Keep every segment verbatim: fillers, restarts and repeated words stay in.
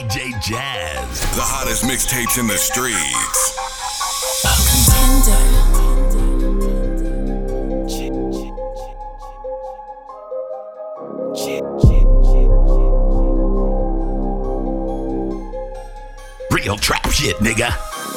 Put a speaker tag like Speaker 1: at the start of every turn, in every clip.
Speaker 1: J Jazz.
Speaker 2: The hottest mixtapes in the streets.
Speaker 3: Contender.
Speaker 1: Real trap shit, nigga.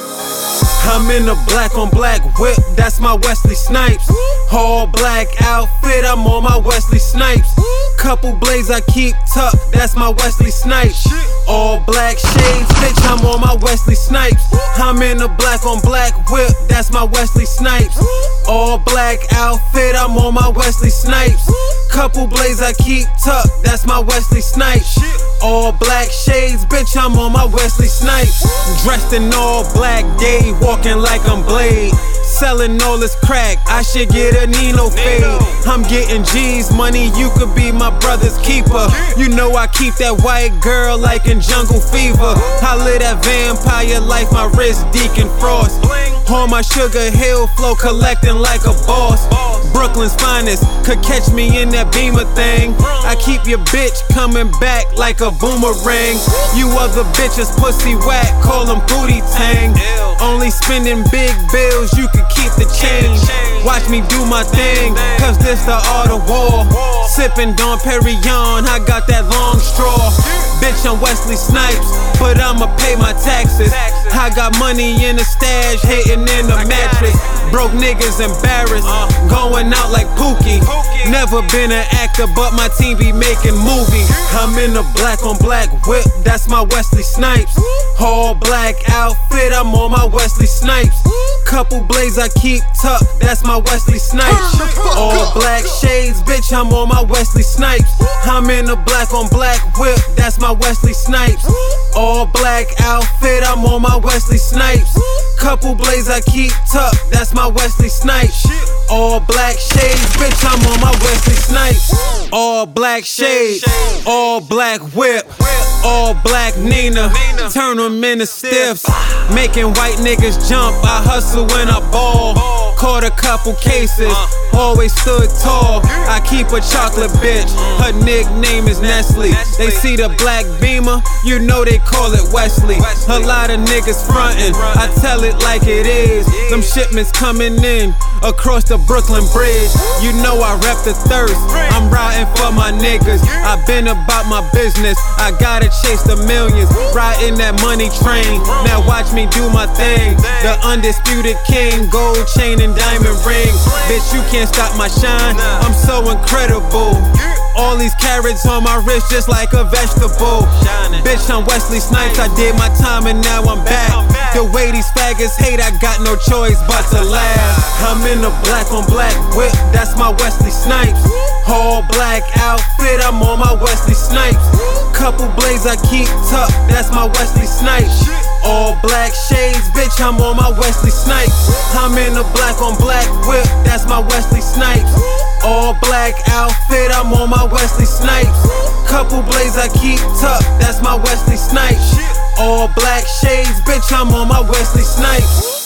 Speaker 4: I'm in a black on black whip, that's my Wesley Snipes. All black outfit, I'm on my Wesley Snipes. Couple blades I keep tucked, that's my Wesley Snipes. All black shades, bitch, I'm on my Wesley Snipes. I'm in a black on black whip, that's my Wesley Snipes. All black outfit, I'm on my Wesley Snipes. Couple blades I keep tucked, that's my Wesley Snipes. All black shades, bitch, I'm on my Wesley Snipes. Dressed in all black, day walking like I'm Blade. Selling all this crack, I should get a Nino fade. I'm getting G's money, you could be my brother's keeper. You know I keep that white girl like in Jungle Fever. I live that vampire life, my wrist Deacon Frost. On my Sugar Hill flow, collecting like a boss. Brooklyn's finest, could catch me in that Beamer thing. I keep your bitch coming back like a boomerang. You other bitches pussy whack, call them booty tang. Only spending big bills, you can keep the change. Watch me do my thing, cause this the art of war. Sippin' Dom Perignon, I got that long straw. Bitch, I'm Wesley Snipes, but I'ma pay my taxes. I got money in the stash, hating in the mattress. Broke niggas embarrassed, going out like Pookie. Never been an actor, but my team be making movies. I'm in a black on black whip, that's my Wesley Snipes. All black outfit, I'm on my Wesley Snipes. Couple blades I keep tucked, that's my Wesley Snipes. All black shades, bitch, I'm on my Wesley Snipes. I'm in a black on black whip, that's my Wesley Snipes. All black outfit, I'm on my Wesley Snipes. Couple blades I keep tucked, that's my Wesley Snipes. All black shades, bitch, I'm on my Wesley Snipes. All black shades, all black whip, all black Nina. Turn them into stiffs, making white niggas jump. I hustle when I ball. Caught a couple cases, always stood tall. I keep a chocolate bitch, her nickname is Nestle. They see the black Beamer, you know they call it Wesley. A lot of niggas frontin', I tell it like it is. Them shipments coming in across the Brooklyn Bridge. You know I rep the thirst, I'm riding for my niggas. I been about my business, I gotta chase the millions. Riding that money train, now watch me do my thing. The undisputed king, gold chain and diamond ring. Bitch, you can't stop my shine, I'm so incredible. All these carrots on my wrist just like a vegetable. Bitch, I'm Wesley Snipes, I did my time and now I'm back. The way these faggots hate, I got no choice but to laugh. I'm in a black on black whip, that's my Wesley Snipes. All black outfit, I'm on my Wesley Snipes. Couple blades I keep tucked, that's my Wesley Snipes. All black shades, bitch, I'm on my Wesley Snipes. I'm in a black on black whip, that's my Wesley Snipes. All black outfit, I'm on my Wesley Snipes. Couple blades I keep tucked, that's my Wesley Snipes. All black shades, bitch, I'm on my Wesley Snipes.